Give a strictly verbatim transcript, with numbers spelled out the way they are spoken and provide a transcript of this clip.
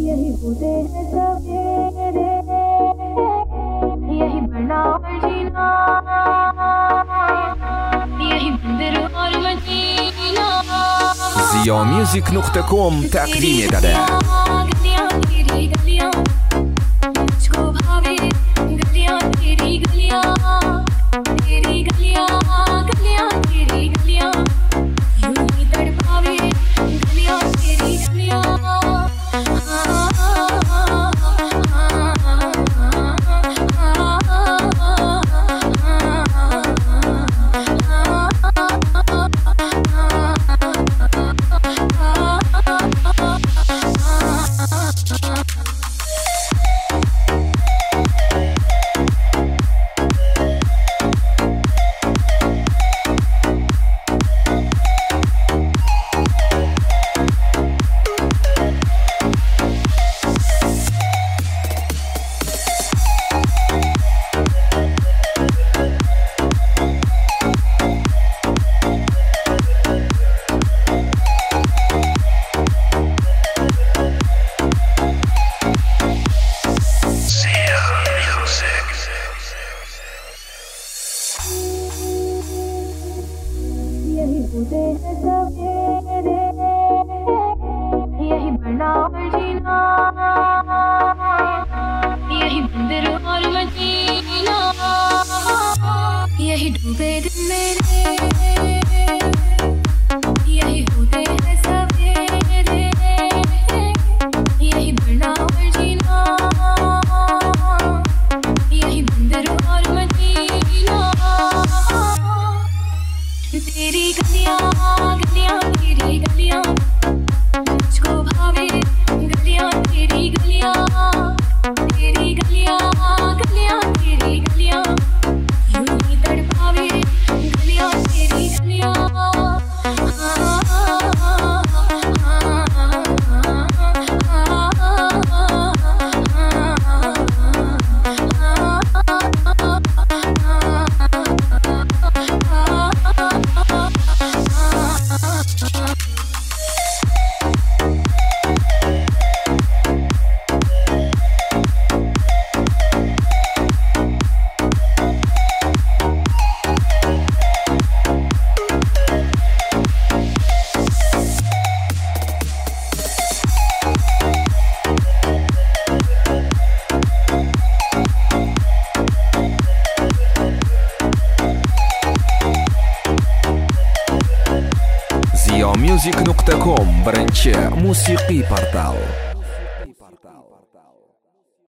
यही होते हैं सवेरे, यही मरना और जीना, यही मंदिर और मदीना। Zio Music नुक्ता कॉम تقديم يدده गलियां तेरी गलियां मुझको भावे, गलियां तेरी गलियां, तेरी गलियां गलियां तेरी गलियां यूं ही तड़पावे, गलियां तेरी गलियां। यही होते हैं सवेरे, यही मरना और जीना, यही मंदिर और मदीना, यही डूबे दिन मेरे, यही होते हैं सवेरे, यही मरना और जीना, यही मंदिर और मदीना। तेरी गलियां गलियां तेरी गलियां मुझको भावे, गलियां तेरी गलियां, तेरी गलियां गलियां तेरी गलियां यूं ही तड़पावे, गलियां तेरी गलियां। Zio Music नुक्ता कॉम birinchi musiqiy portal.